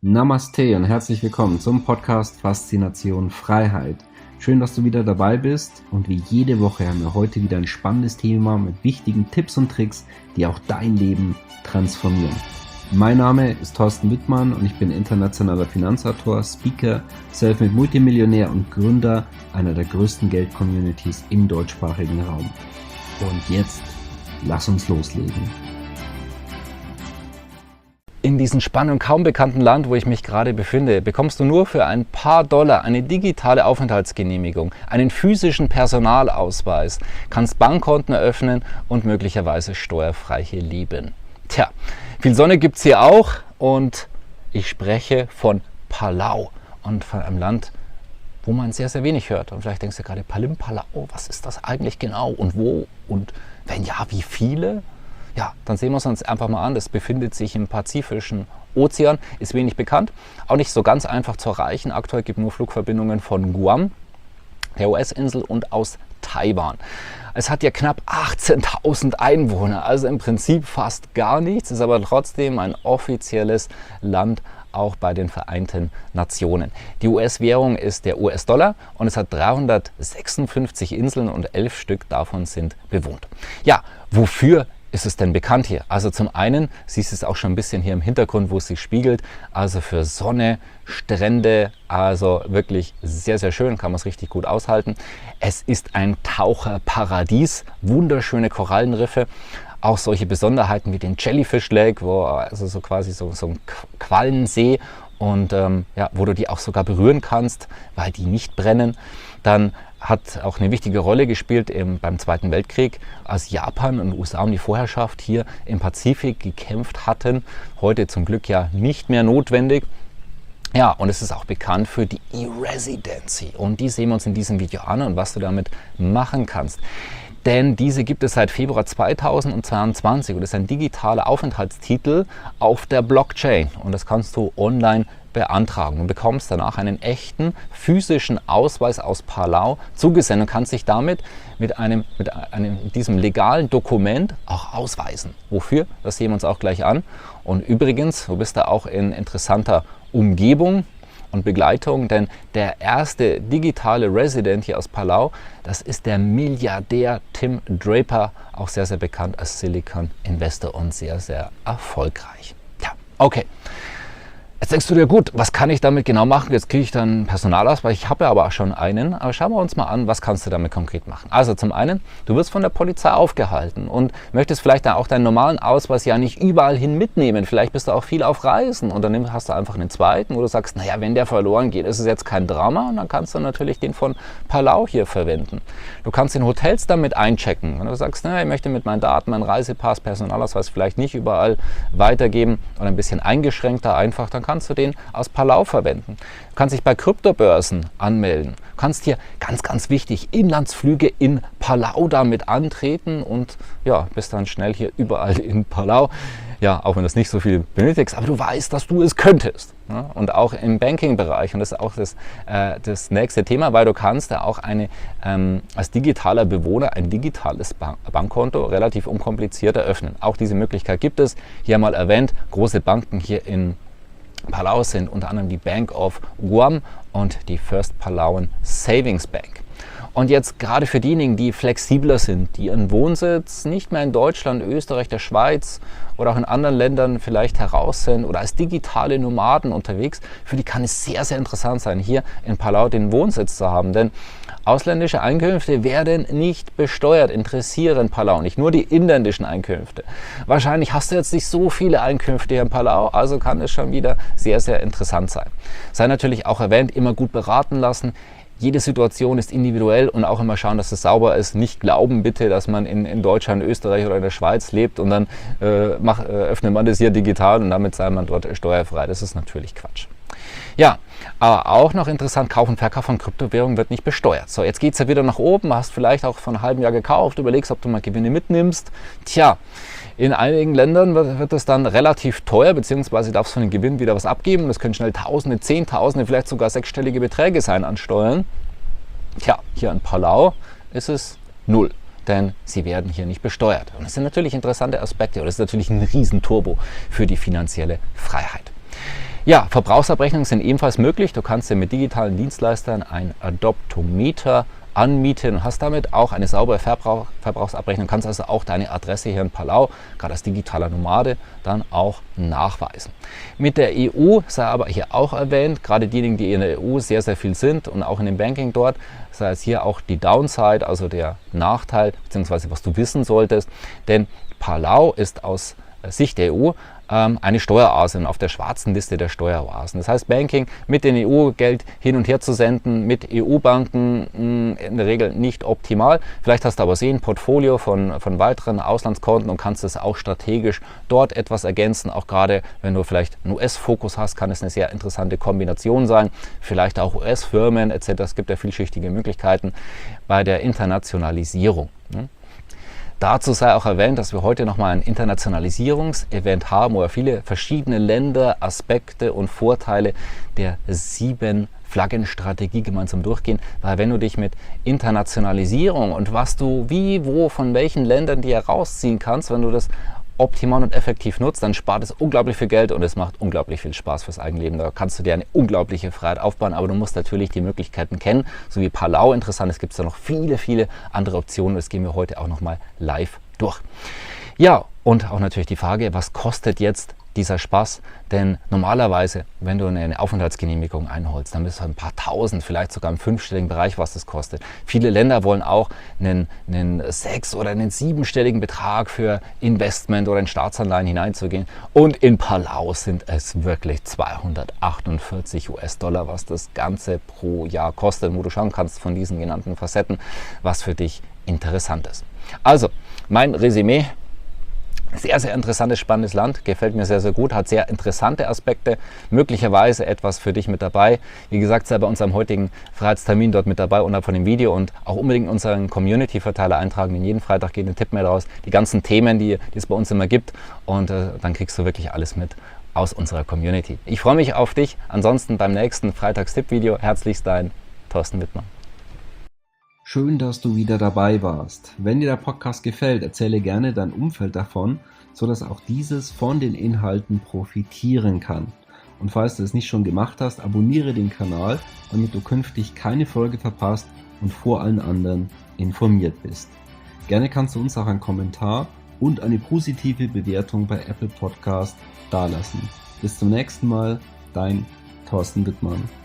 Namaste und herzlich willkommen zum Podcast Faszination Freiheit. Schön, dass du wieder dabei bist und wie jede Woche haben wir heute wieder ein spannendes Thema mit wichtigen Tipps und Tricks, die auch dein Leben transformieren. Mein Name ist Thorsten Wittmann und ich bin internationaler Finanzautor, Speaker, Selfmade Multimillionär und Gründer einer der größten Geld-Communities im deutschsprachigen Raum. Und jetzt, lass uns loslegen. In diesem spannenden, kaum bekannten Land, wo ich mich gerade befinde, bekommst du nur für ein paar Dollar eine digitale Aufenthaltsgenehmigung, einen physischen Personalausweis, kannst Bankkonten eröffnen und möglicherweise steuerfrei hier leben. Tja, viel Sonne gibt es hier auch und ich spreche von Palau und von einem Land, wo man sehr, sehr wenig hört. Und vielleicht denkst du gerade, Palau, was ist das eigentlich genau und wo? Und wenn ja, wie viele? Ja, dann sehen wir es uns einfach mal an. Das befindet sich im Pazifischen Ozean, ist wenig bekannt, auch nicht so ganz einfach zu erreichen. Aktuell gibt es nur Flugverbindungen von Guam, der US-Insel und aus Taiwan. Es hat ja knapp 18.000 Einwohner, also im Prinzip fast gar nichts, ist aber trotzdem ein offizielles Land auch bei den Vereinten Nationen. Die US-Währung ist der US-Dollar und es hat 356 Inseln und 11 Stück davon sind bewohnt. Ja, wofür ist es denn bekannt hier? Also zum einen, siehst du es auch schon ein bisschen hier im Hintergrund, wo es sich spiegelt, also für Sonne, Strände, also wirklich sehr, sehr schön, kann man es richtig gut aushalten. Es ist ein Taucherparadies, wunderschöne Korallenriffe, auch solche Besonderheiten wie den Jellyfish Lake, wo also so quasi so ein Quallensee und wo du die auch sogar berühren kannst, weil die nicht brennen. Dann hat auch eine wichtige Rolle gespielt beim Zweiten Weltkrieg, als Japan und USA um die Vorherrschaft hier im Pazifik gekämpft hatten. Heute zum Glück ja nicht mehr notwendig. Ja, und es ist auch bekannt für die E-Residency. Und die sehen wir uns in diesem Video an und was du damit machen kannst. Denn diese gibt es seit Februar 2022 und ist ein digitaler Aufenthaltstitel auf der Blockchain. Und das kannst du online beantragen und bekommst danach einen echten physischen Ausweis aus Palau zugesendet und kannst dich damit mit diesem legalen Dokument auch ausweisen. Wofür? Das sehen wir uns auch gleich an. Und übrigens, du bist da auch in interessanter Umgebung und Begleitung, denn der erste digitale Resident hier aus Palau, das ist der Milliardär Tim Draper, auch sehr, sehr bekannt als Silicon Investor und sehr, sehr erfolgreich. Ja, okay. Jetzt denkst du dir, gut, was kann ich damit genau machen? Jetzt kriege ich dann einen Personalausweis, ich habe ja aber auch schon einen. Aber schauen wir uns mal an, was kannst du damit konkret machen? Also zum einen, du wirst von der Polizei aufgehalten und möchtest vielleicht auch deinen normalen Ausweis ja nicht überall hin mitnehmen. Vielleicht bist du auch viel auf Reisen und dann hast du einfach einen zweiten, wo du sagst, naja, wenn der verloren geht, ist es jetzt kein Drama und dann kannst du natürlich den von Palau hier verwenden. Du kannst in Hotels damit einchecken. Wenn du sagst, naja, ich möchte mit meinen Daten, meinen Reisepass, Personalausweis vielleicht nicht überall weitergeben oder ein bisschen eingeschränkter einfach, dann kannst du den aus Palau verwenden. Du kannst dich bei Kryptobörsen anmelden. Du kannst hier, ganz, ganz wichtig, Inlandsflüge in Palau damit antreten und ja, bist dann schnell hier überall in Palau. Ja, auch wenn du es nicht so viel benötigst, aber du weißt, dass du es könntest. Ja, und auch im Banking-Bereich, und das ist auch das nächste Thema, weil du kannst da auch als digitaler Bewohner ein digitales Bankkonto relativ unkompliziert eröffnen. Auch diese Möglichkeit gibt es. Hier mal erwähnt, große Banken hier in Palau sind unter anderem die Bank of Guam und die First Palauan Savings Bank. Und jetzt gerade für diejenigen, die flexibler sind, die ihren Wohnsitz nicht mehr in Deutschland, Österreich, der Schweiz oder auch in anderen Ländern vielleicht heraus sind oder als digitale Nomaden unterwegs, für die kann es sehr, sehr interessant sein, hier in Palau den Wohnsitz zu haben. Denn ausländische Einkünfte werden nicht besteuert, interessieren Palau, nicht nur die inländischen Einkünfte. Wahrscheinlich hast du jetzt nicht so viele Einkünfte hier in Palau, also kann es schon wieder sehr, sehr interessant sein. Sei natürlich auch erwähnt, immer gut beraten lassen. Jede Situation ist individuell und auch immer schauen, dass es sauber ist. Nicht glauben bitte, dass man in Deutschland, Österreich oder in der Schweiz lebt und dann öffnet man das hier digital und damit sei man dort steuerfrei. Das ist natürlich Quatsch. Ja, aber auch noch interessant, Kauf und Verkauf von Kryptowährungen wird nicht besteuert. So, jetzt geht es ja wieder nach oben, hast vielleicht auch vor einem halben Jahr gekauft, überlegst, ob du mal Gewinne mitnimmst. Tja, in einigen Ländern wird es dann relativ teuer, beziehungsweise darfst du von den Gewinn wieder was abgeben. Das können schnell Tausende, Zehntausende, vielleicht sogar sechsstellige Beträge sein an Steuern. Tja, hier in Palau ist es 0. Denn sie werden hier nicht besteuert. Und das sind natürlich interessante Aspekte und das ist natürlich ein Riesenturbo für die finanzielle Freiheit. Ja, Verbrauchsabrechnungen sind ebenfalls möglich. Du kannst dir mit digitalen Dienstleistern ein Adoptometer anmieten und hast damit auch eine saubere Verbrauchsabrechnung. Kannst also auch deine Adresse hier in Palau, gerade als digitaler Nomade, dann auch nachweisen. Mit der EU sei aber hier auch erwähnt, gerade diejenigen, die in der EU sehr, sehr viel sind und auch in dem Banking dort, sei es hier auch die Downside, also der Nachteil, beziehungsweise was du wissen solltest, denn Palau ist aus Sicht der EU eine Steueroase und auf der schwarzen Liste der Steueroasen. Das heißt, Banking mit den EU-Geld hin und her zu senden, mit EU-Banken in der Regel nicht optimal. Vielleicht hast du aber ein Portfolio von weiteren Auslandskonten und kannst es auch strategisch dort etwas ergänzen. Auch gerade wenn du vielleicht einen US-Fokus hast, kann es eine sehr interessante Kombination sein. Vielleicht auch US-Firmen etc. Es gibt ja vielschichtige Möglichkeiten bei der Internationalisierung. Dazu sei auch erwähnt, dass wir heute nochmal ein Internationalisierungsevent haben, wo wir viele verschiedene Länder, Aspekte und Vorteile der 7-Flaggen-Strategie gemeinsam durchgehen. Weil wenn du dich mit Internationalisierung und was du wie, wo, von welchen Ländern dir herausziehen kannst, wenn du das optimal und effektiv nutzt, dann spart es unglaublich viel Geld und es macht unglaublich viel Spaß fürs Eigenleben. Da kannst du dir eine unglaubliche Freiheit aufbauen, aber du musst natürlich die Möglichkeiten kennen. So wie Palau interessant ist, gibt es da noch viele, viele andere Optionen. Das gehen wir heute auch nochmal live durch. Ja, und auch natürlich die Frage, was kostet jetzt dieser Spaß? Denn normalerweise, wenn du eine Aufenthaltsgenehmigung einholst, dann bist du ein paar tausend, vielleicht sogar im fünfstelligen Bereich, was das kostet. Viele Länder wollen auch einen 6- oder einen 7-stelligen Betrag für Investment oder in Staatsanleihen hineinzugehen. Und in Palau sind es wirklich 248 US-Dollar, was das Ganze pro Jahr kostet, wo du schauen kannst von diesen genannten Facetten, was für dich interessant ist. Also, mein Resümee: sehr, sehr interessantes, spannendes Land, gefällt mir sehr, sehr gut, hat sehr interessante Aspekte, möglicherweise etwas für dich mit dabei. Wie gesagt, sei bei unserem heutigen Freiheitstermin dort mit dabei unterhalb von dem Video und auch unbedingt unseren Community-Verteiler eintragen, denn jeden Freitag geht ein Tipp mehr raus, die ganzen Themen, die es bei uns immer gibt, und dann kriegst du wirklich alles mit aus unserer Community. Ich freue mich auf dich, ansonsten beim nächsten Freitags-Tipp-Video. Herzlichst dein Thorsten Wittmann. Schön, dass du wieder dabei warst. Wenn dir der Podcast gefällt, erzähle gerne dein Umfeld davon, sodass auch dieses von den Inhalten profitieren kann. Und falls du es nicht schon gemacht hast, abonniere den Kanal, damit du künftig keine Folge verpasst und vor allen anderen informiert bist. Gerne kannst du uns auch einen Kommentar und eine positive Bewertung bei Apple Podcast dalassen. Bis zum nächsten Mal, dein Thorsten Wittmann.